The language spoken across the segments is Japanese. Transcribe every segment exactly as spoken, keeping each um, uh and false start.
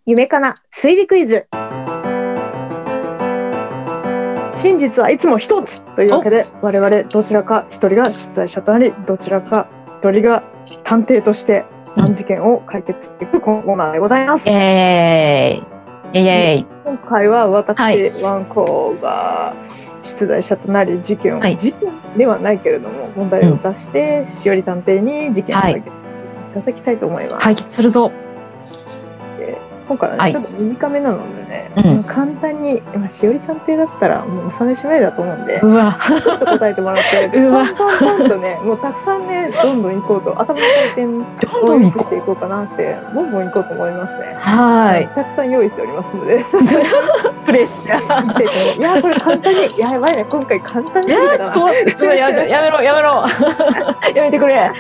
夢かな推理クイズ。真実はいつも一つというわけで、我々どちらか一人が出題者となり、どちらか一人が探偵として難事件を解決していくコーナーでございます。 イエーイイエーイ。 今回は私、 はい、 ワンコが出題者となり、事件を、はい、事件ではないけれども問題を出して、うん、しおり探偵に事件を解決していただきたいと思います。 解決するぞ。 今回はね、はい、ちょっと短めなのでね、うん、簡単に、今しおり探偵だったらもう朝飯前だと思うんで、 うわちょっと答えてもらってうわポンポンポンとね、もうたくさんね、どんどん行こうと、頭の回転を良くしていこうかなってボンボン行こうと思いますね。 はい、 たくさん用意しておりますのでプレッシャーいやこれ簡単にやばいね、今回簡単にいやちょっとちょっとやめやめろやめろやめてくれ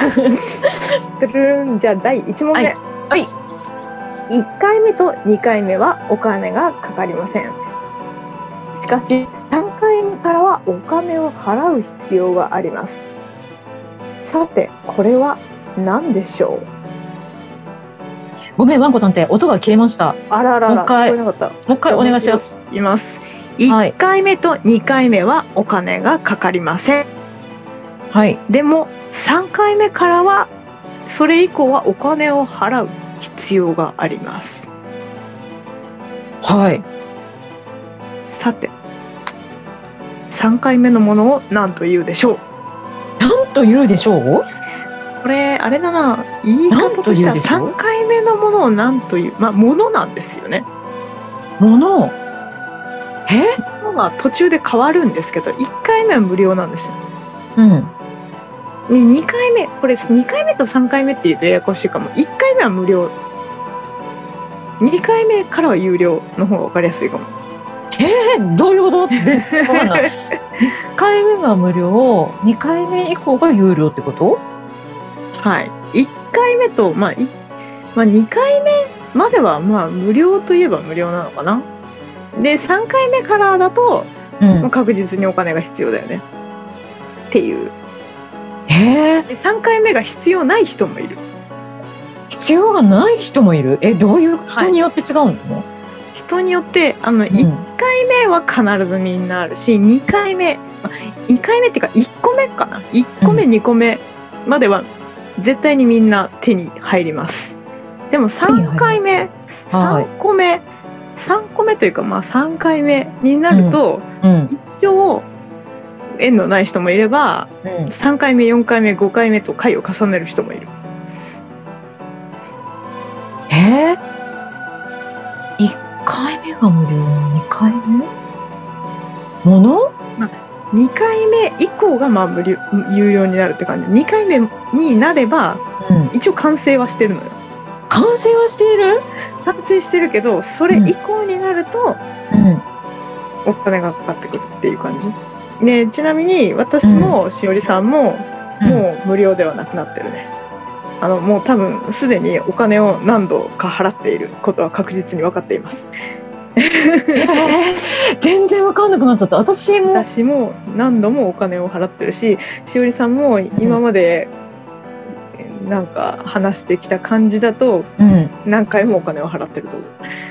じゃあだいいち問目、はい、 はい、 いっかいめとにかいめはお金がかかりません。しかしさんかいめからはお金を払う必要があります。さてこれは何でしょう。 ごめんワンコ探偵、音が切れました。 あららら、 もう一回聞こえなかった。 もう一回お願いします。 います。いっかいめとにかいめはお金がかかりません。 はい。 でもさんかいめからはそれ以降はお金を払う必要があります。 はい。 さてさんかいめのものを何と言うでしょう。 何と言うでしょう。 これあれだな、言い方としてはさんかいめのものを何という、まあものなんですよね。 ものえものが途中で変わるんですけど、いっかいめは無料なんですよ。 うん。 にかいめ、これにかいめとさんかいめって言うとややこしいかも。いっかいめは無料、にかいめからは有料の方が分かりやすいかも。 えー、どういうこと全然分かんないいっかいめが無料、にかいめ以降が有料ってこと。 はい、いっかいめと、まあいまあ、にかいめまではまあ無料といえば無料なのかな。でさんかいめからだと、うん、まあ、確実にお金が必要だよねっていう。 えー、 でさんかいめが必要ない人もいる。 必要がない人もいる。え、どういう、人によって違うの、はい、 人によってあの、うん、いっかいめは必ずみんなあるし、にかいめ、まあ、にかいめっていうかいっこめかな、いっこめ、うん、にこめまでは絶対にみんな手に入ります。でもさんかいめ、さんこめ、はい、さんこめというかまあさんかいめになると、うんうん、一生縁のない人もいれば、うん、さんかいめよんかいめごかいめと回を重ねる人もいる。 えー、いっかいめが無料、にかいめもの、 まあ、にかいめ以降がまあ無料有料になるって感じ。にかいめになれば、うん、一応完成はしてるのよ。 完成はしている完成してるけど、それ以降になると、うん、お金がかかってくるっていう感じ。でちなみに私もしおりさんも、うん、もう無料ではなくなってるね。あのもう多分すでにお金を何度か払っていることは確実に分かっていますえー、全然分かんなくなっちゃった。私も私も何度もお金を払ってるし、しおりさんも今までなんか話してきた感じだと、うん、何回もお金を払ってると思う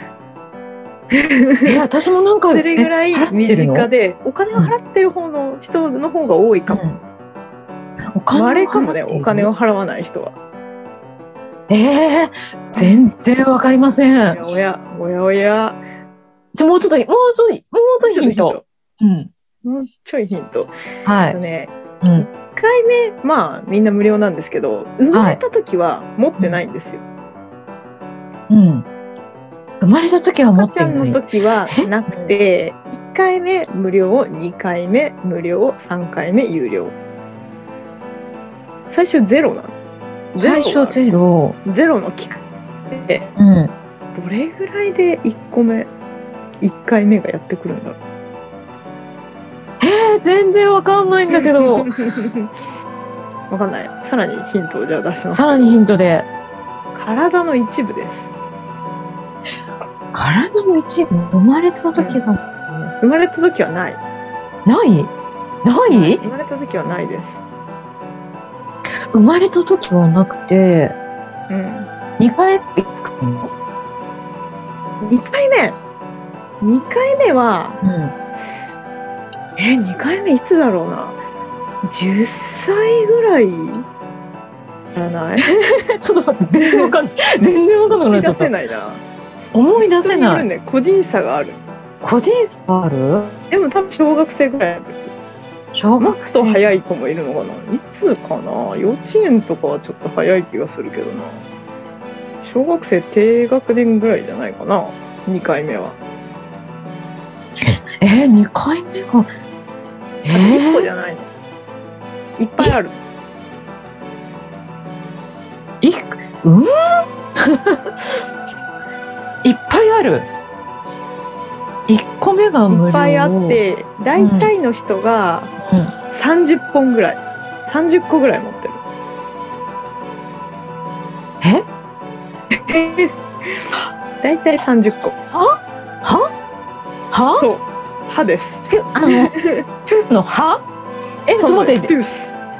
え私もなんかそれぐらい身近でお金を払ってる方の人の方が多いかも、うん、稀かもね、お金を払わない人は。 えー、全然わかりません。 おやおやおや、 じゃもうちょっともうちょいもうちょいヒント。 うん、もうちょいヒント。 はい。 ね、うん、いっかいめまあみんな無料なんですけど、生まれた時は持ってないんですよ。 うん。うん、生まれた時は持ってない。 赤ちゃんの時はなくて、いっかいめ無料、にかいめ無料、さんかいめ有料。最初ゼロなの。 最初ゼロ。 ゼロの期間で、うん、どれぐらいでいっこめ、いっかいめがやってくるんだろう。 えー、全然わかんないんだけど。 わかんない。さらにヒントをじゃあ出します。 さらにヒントで。 体の一部です。 体の一部、生まれた時が、うん、 生まれた時はない。 ないない？ 生まれた時はないです。 生まれた時はなくて、 うん、 にかいめいつかにかいめにかいめは、 うん。 えにかいめいつだろうな、じゅっさいぐらいじゃない？ ちょっと待って、全然わかんない。全然わかんなくなっちゃった。 思い出せないな。 思い出せない。 ね、個人差がある。 個人差ある？ でも多分小学生ぐらいの時。 小学生。 もっと早い子もいるのかな。いつかな。幼稚園とかはちょっと早い気がするけどな。小学生低学年ぐらいじゃないかな。にかいめは。 えー、にかいめが。えいっこじー、 ゃないの。いっぱいある。 いうんいっぱいある。いっこめが無料。 いっぱいあって、大体の人がさんじゅっぽんぐらい、さんじゅっこぐらい持ってる。 え大体さんじゅっこ。 ははそう。歯です。 てあの、トゥースの歯え、ちょっと待って。 トゥース。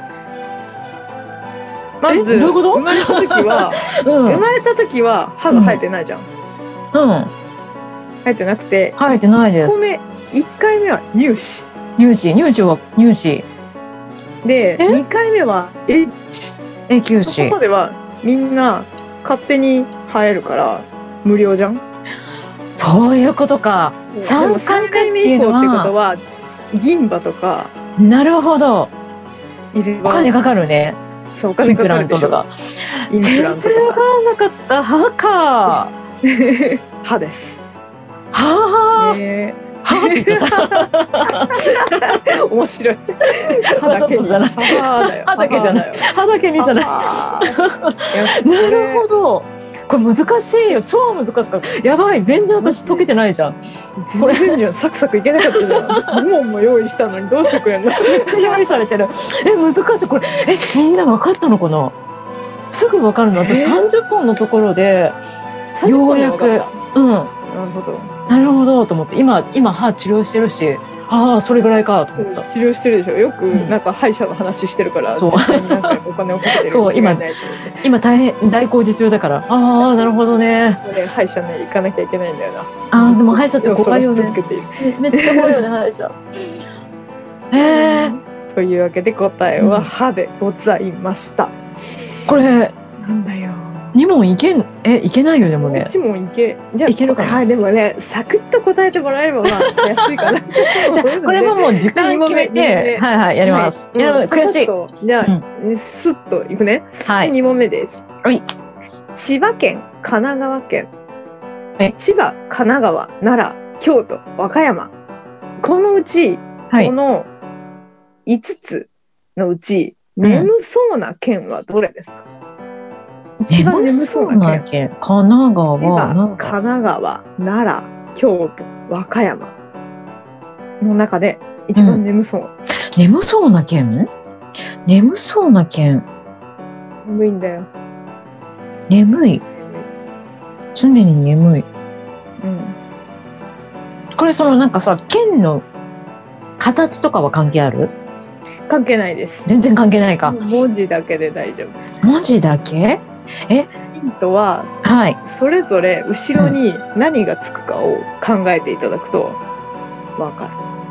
まず、 えどういうこと生まれた時は、 うん。 生まれた時は歯が生えてないじゃん。 うん。 生えてなくて、 生えてないです。 いっこめ、いっかいめは乳歯。 乳歯、乳歯は乳歯。 で、 えにかいめは永歯。 永久そこ歯。 まではみんな勝手に生えるから無料じゃん。 そういうことか。さんかいめっていうのさんかいめ以降ってことは、 は銀歯とかなるほど。お入れ歯、 金かかるね。 そうおインプ金かかるでしょ。 ラントとか。 インプラント全然わとかかんなかった。歯か。 歯です。 はねあ。歯って言っちゃった。 え面白い。歯だけにじゃない歯だよ。 歯だけじゃない。歯だけにじゃない。 歯なるほど。これ難しいよ。超難しかった。やばい。全然私解けてないじゃん。 これ全然サクサクいけなかったじゃん。にもんも用意したのにどうしてくれんの？ 用意されてる。え、難しい。これ、え、みんな分かったのかな？すぐ分かるの。私えーさんじゅっぽんのところで、ようやく、うん。 なるほど。 なるほどと思って。今、今歯治療してるし、ああ、それぐらいかと思った。 治療してるでしょ。よくうんなんか歯医者の話してるから、 そう絶対になんかお金をかけてるそう今に違いないと思って今大変、大工事中だから。ああ、なるほどね。 これ歯医者ね行かなきゃいけないんだよな。 ああ、でも歯医者って怖いよね続。けているめっちゃ怖いよね、歯医者。ええー、 というわけで答えは歯でございました。 これ、 なんだよ。 に問いけん、え、いけないよね、もうね。 いち問いけ、じゃあいけるかな。 はい、でもね、サクッと答えてもらえればまあ安いかな。 じゃあ、これももう時間決めて、はいはい、やります。いや、悔しい。 じゃあ、スッといくね。 はい。 に問目です。 はい。 千葉県、神奈川県。 え千葉、神奈川、奈良、京都、和歌山。このうち、 はいこのいつつのうち、眠そうな県はどれですか？一番眠眠そうな県。 県。神奈川、 千葉、 なんか神奈川、奈良、京都、和歌山の中で一番眠そう。 眠そうな県？眠そうな県。 眠いんだよ。 眠い。常に眠い。 うん。 これそのなんかさ、県の形とかは関係ある？ 関係ないです。 全然関係ないか。 文字だけで大丈夫。 文字だけ？え？ ヒントは、 はい。 それぞれ後ろに何がつくかを考えていただくとわか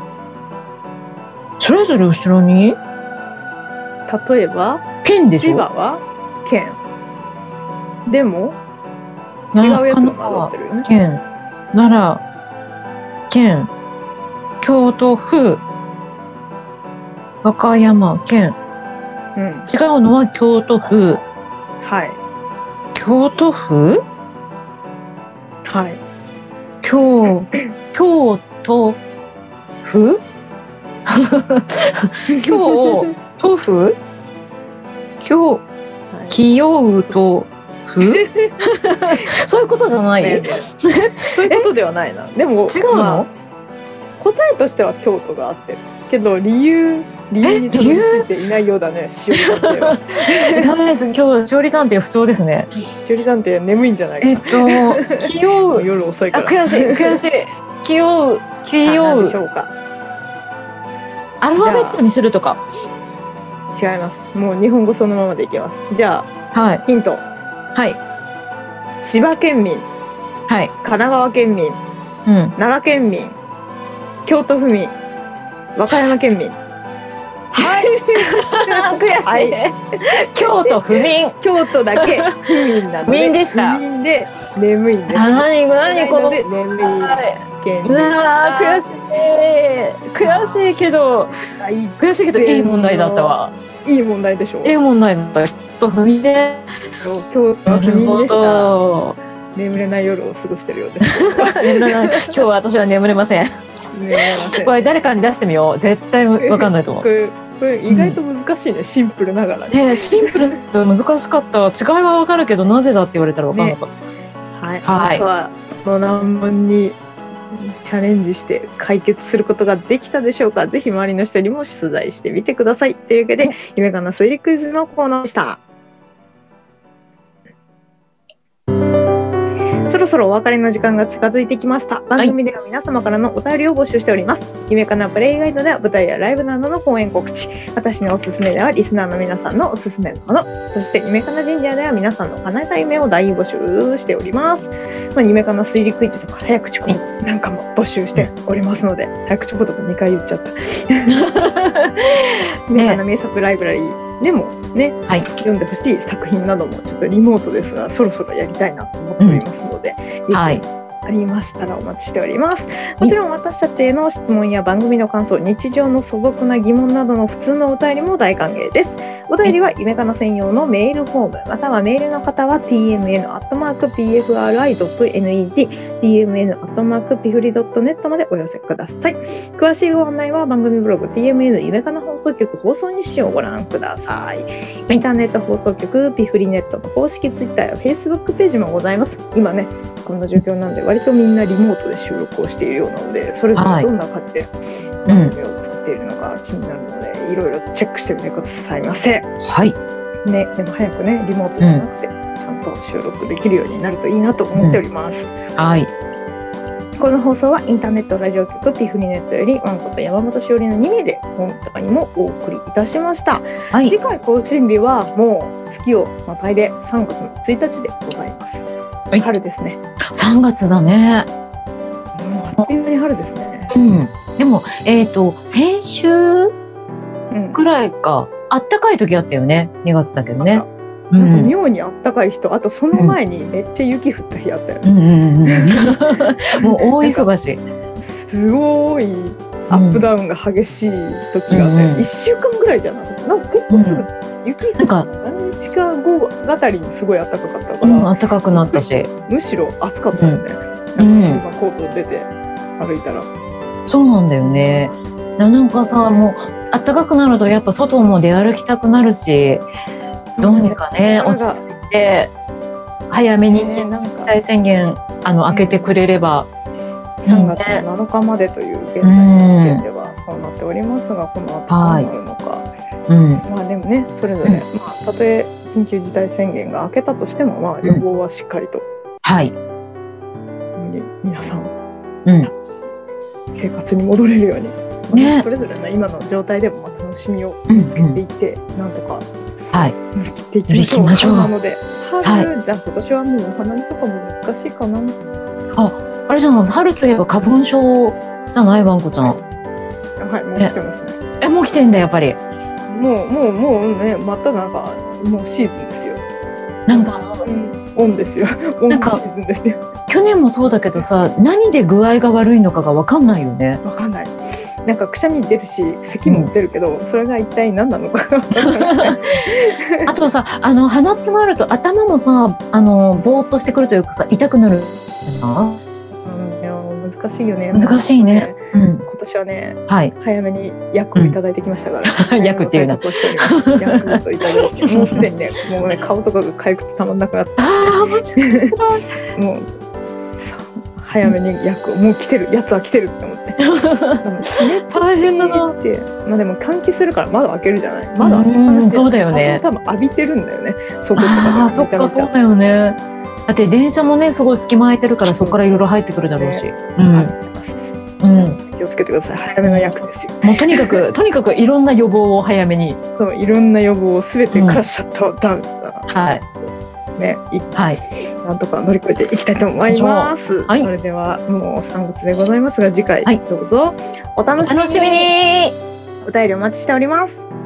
それぞれ後ろに？ る。例えば、 県でしょ？ 千葉は県。でも、違うやつが混ざってるよね。 県、奈良、県、京都府、和歌山県。 うん。 違うのは京都府。 はい。 京都府？ はい。 京、京都府？京都府？京、清都府？そういうことじゃない？ ね、そういうことではないな。でも、 違うの？ まあ、答えとしては京都が合ってる。けど、理由、理由にたどり着いていないようだね、しおり探偵は。 ダメです。今日、しおり探偵不調ですね。 しおり探偵眠いんじゃないかな。 えっと、清う。 夜遅いから。 あ、悔しい、悔しい。清う、清う。 でしょうか。 アルファベットにするとか。 違います。もう日本語そのままでいけます。じゃあ、 はい。 ヒント。 はい。 千葉県民。 はい。 神奈川県民、 うん。 奈良県民、京都府民、和歌山県民。 はい。悔しい。 はい京都府民。 京都だけ府民なので。 府民でした。 府民で眠いんです。 あ、何何この眠い県うわー悔しい。悔しいけど、悔しいけどいい問題だったわ。 いい問題でしょ。 いい問題だった。京都府民で。 京都は府民でした。眠れない夜を過ごしてるようです。 眠れない。今日は私は眠れません。 眠れません。 これ誰かに出してみよう。絶対わかんないと思う。 これ、これ意外と難しいね、うん、シンプルながらね。シンプル難しかった。違いはわかるけど、なぜだって言われたらわかんなかった。 ね、はい。はい。あとはこの難問にチャレンジして解決することができたでしょうか。ぜひ周りの人にも出題してみてください。というわけで、夢かな推理クイズのコーナーでした。そろそろお別れの時間が近づいてきました。番組では皆様からのお便りを募集しております。はい、夢かなプレイガイドでは舞台やライブなどの公演告知、私のおすすめではリスナーの皆さんのおすすめのもの、そして夢かな神社では皆さんの叶えた夢を大募集しております。まあ、夢かな推理クイズとか早口言葉なんかも募集しておりますので、早口言葉にかい言っちゃった。夢かな名作ライブラリーでもね、はい、読んでほしい作品などもちょっとリモートですがそろそろやりたいなと思っておりますので、うん、はい、ありましたらお待ちしております。もちろん私たちへの質問や番組の感想、日常の素朴な疑問などの普通のお便りも大歓迎です。お便りは夢かな専用のメールフォーム、またはメールの方は ティーエムエヌアットマークピーエフアールアイドットネット ティーエムエヌアットマークピフリドットネットまでお寄せください。詳しいご案内は番組ブログ ティーエムエヌ 夢かな放送局放送日誌をご覧ください。インターネット放送局ピフリネットの公式ツイッターやフェイスブックページもございます。今ねこんな状況なんで割とみんなリモートで収録をしているようなので、それぞれどんな感じで番組を作っているのか気になるので、うん、いろいろチェックしてみてくださいませ。 はいね、でも早くねリモートじゃなくて、うん、ちゃんと収録できるようになるといいなと思っております。 うん、はい。 この放送はインターネットラジオ局ピフリネットよりワンこと山本しおりのに名で本当にもお送りいたしました。はい、次回更新日はもう月をまたいでさんがつのついたちでございます。はい、春ですね。 さんがつだね。 もうあっという間に春ですね。 うん。でもえっと先週くらいか。うん、あったかい時あったよね。にがつだけどね。 なんか妙にあったかい日と、あとその前にめっちゃ雪降った日あったよね。 うんうんうん、もう大忙しい。 すごいアップダウンが激しい時があって、うん、いっしゅうかんぐらいじゃなくて、なんか結構すぐ、うん、雪降った何日か後あたりにすごい暖かかったから、うん、 暖かくなったし、 むしろ暑かったよね。うん、なんかコート出て歩いたら。 そうなんだよね。なんかさ、もう暖かくなるとやっぱ外も出歩きたくなるし、どうにかね、落ち着いて早めに緊急事態宣言あの開けてくれれば、 うん、さんがつのなのかまでという現在の時点ではそうなっておりますが、この後どうなるのか、うん、まあでもねそれぞれ、うん、まあたとえ緊急事態宣言が明けたとしても、まあ予防はしっかりと、うん、 はい皆さん、うん、生活に戻れるように、ね、それぞれの今の状態でもまあ楽しみを見つけていって、うんうん、なんとかはい、 乗り切っていきましょう。なので、春、はい、じゃあ今年はもうお花見とかも難しいかな。 あ、あれじゃない、春といえば花粉症じゃない、わんこちゃん。 はい、もう来てますね。 え、もう来てんだやっぱり。 もうもうもうね、またなんかもうシーズンですよ。 なんか、 うん、オンですよ。オンシーズンですよ。 去年もそうだけどさ、何で具合が悪いのかがわかんないよね。 わかんない。なんかくしゃみ出るし咳も出るけど、うん、それが一体何なのかあとさ、あの鼻詰まると頭もさ、あのぼーっとしてくるというかさ、痛くなるさ、 うん、いや難しいよね。 難しいね、 うん、今年はね、はい、早めに薬をいただいてきましたから、 うん、薬っていうな薬といただいて、もうすでにね、もうね顔とかが痒くてたまんなくなって、 ああマジかもう早めに薬を、もう来てるやつは来てるって思って大変だな。 まあでも換気するから窓開けるじゃない。窓開けっぱなしで、 そうだよね。 多分浴びてるんだよね。そこああ、そっか、そうだよね。だって電車もねすごい隙間空いてるからそこからいろいろ入ってくるだろうし。うん。うん。 気をつけてください。早めの薬ですよ。 もうとにかくとにかくいろんな予防を早めに。 そう、いろんな予防をすべてクラッシャットダウンだな。 はい。 ね、 はい。 なんとか乗り越えていきたいと思います。 はい、 それではもうさんがつでございますが、次回どうぞお楽しみに。 お楽しみに。 お便りお待ちしております。